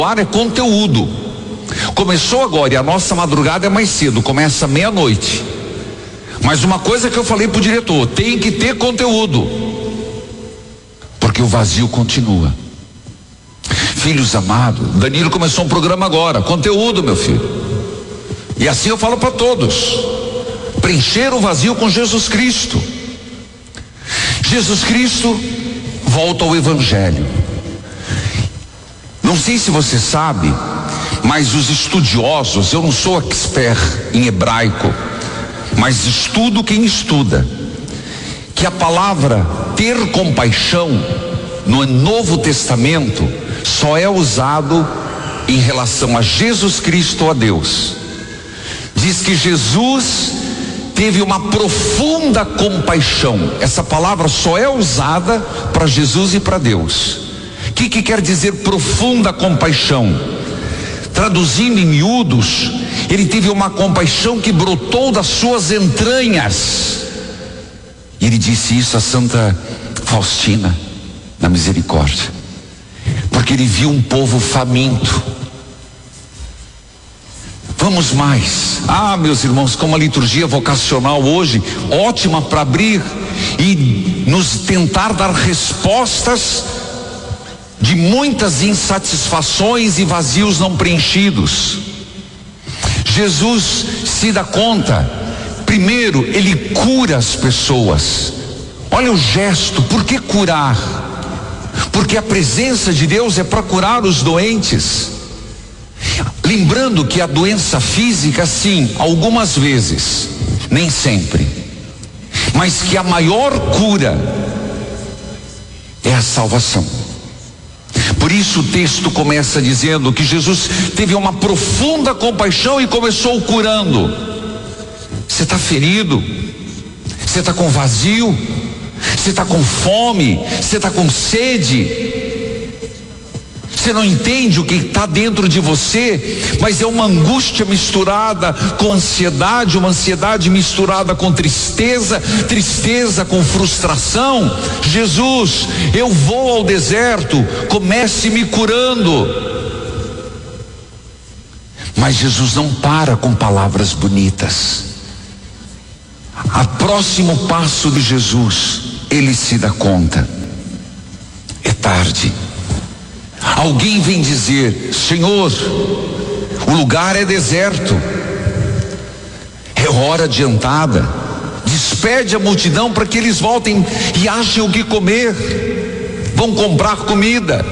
é conteúdo. Começou agora e a nossa madrugada é mais cedo, começa meia-noite. Mas uma coisa que eu falei pro diretor, tem que ter conteúdo, porque o vazio continua. Filhos amados, Danilo começou um programa agora, conteúdo, meu filho. E assim eu falo para todos: preencher o vazio com Jesus Cristo. Jesus Cristo volta ao Evangelho. Não sei se você sabe, mas os estudiosos, eu não sou expert em hebraico, mas estudo quem estuda, que a palavra ter compaixão no Novo Testamento só é usado em relação a Jesus Cristo, a Deus. Diz que Jesus teve uma profunda compaixão. Essa palavra só é usada para Jesus e para Deus. O que quer dizer profunda compaixão? Traduzindo em miúdos, ele teve uma compaixão que brotou das suas entranhas. E ele disse isso a Santa Faustina, na Misericórdia, porque ele viu um povo faminto. Vamos mais. Meus irmãos, como a liturgia vocacional hoje, ótima para abrir e nos tentar dar respostas de muitas insatisfações e vazios não preenchidos. Jesus se dá conta, primeiro, ele cura as pessoas. Olha o gesto, por que curar? Porque a presença de Deus é para curar os doentes. Lembrando que a doença física, sim, algumas vezes, nem sempre, mas que a maior cura é a salvação. Por isso o texto começa dizendo que Jesus teve uma profunda compaixão e começou curando. Você está ferido? Você está com vazio? Você está com fome? Você está com sede? Você não entende o que está dentro de você, mas é uma angústia misturada com ansiedade, uma ansiedade misturada com tristeza, tristeza com frustração. Jesus, eu vou ao deserto, comece me curando. Mas Jesus não para com palavras bonitas. A próximo passo de Jesus, ele se dá conta: é tarde. Alguém vem dizer: Senhor, o lugar é deserto, é hora adiantada, despede a multidão para que eles voltem e achem o que comer, vão comprar comida.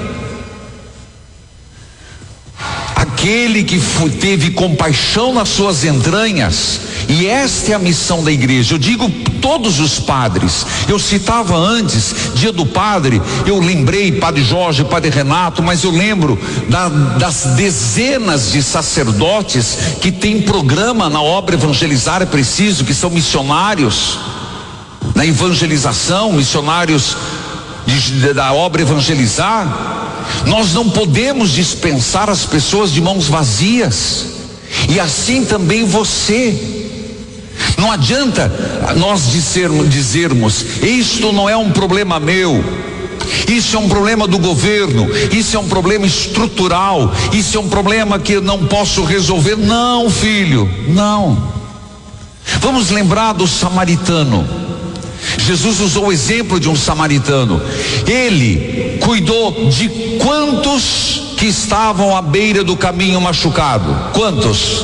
Aquele que teve compaixão nas suas entranhas, e esta é a missão da igreja. Eu digo todos os padres, eu citava antes, dia do padre, eu lembrei Padre Jorge, Padre Renato, mas eu lembro das dezenas de sacerdotes que tem programa na obra Evangelizar é Preciso, que são missionários na evangelização, missionários da obra Evangelizar. Nós não podemos dispensar as pessoas de mãos vazias, e assim também você. Não adianta nós dizermos: isto não é um problema meu, isso é um problema do governo, isso é um problema estrutural, isso é um problema que eu não posso resolver. Não, filho, não. Vamos lembrar do samaritano. Jesus usou o exemplo de um samaritano. Ele cuidou de quantos que estavam à beira do caminho machucado? Quantos?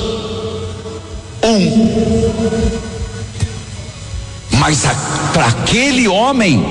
Mas para aquele homem,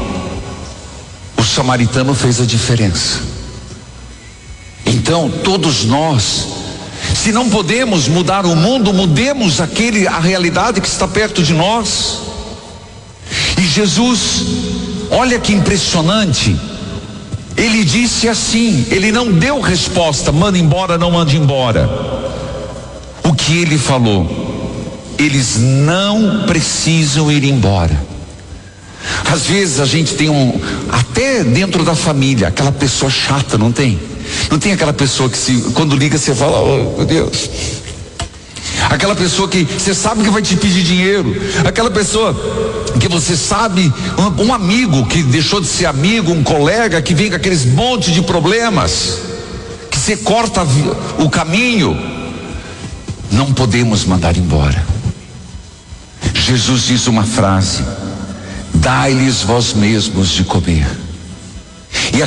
o samaritano fez a diferença. Então todos nós, se não podemos mudar o mundo, mudemos a realidade que está perto de nós. E Jesus, olha que impressionante, ele disse assim, ele não deu resposta: manda embora, não manda embora. O que ele falou: eles não precisam ir embora. Às vezes a gente tem até dentro da família, aquela pessoa chata, não tem? Não tem aquela pessoa que quando liga você fala: oh meu Deus. Aquela pessoa que você sabe que vai te pedir dinheiro, aquela pessoa que você sabe, um amigo que deixou de ser amigo, um colega que vem com aqueles monte de problemas, que você corta o caminho, não podemos mandar embora. Jesus diz uma frase: dai-lhes vós mesmos de comer.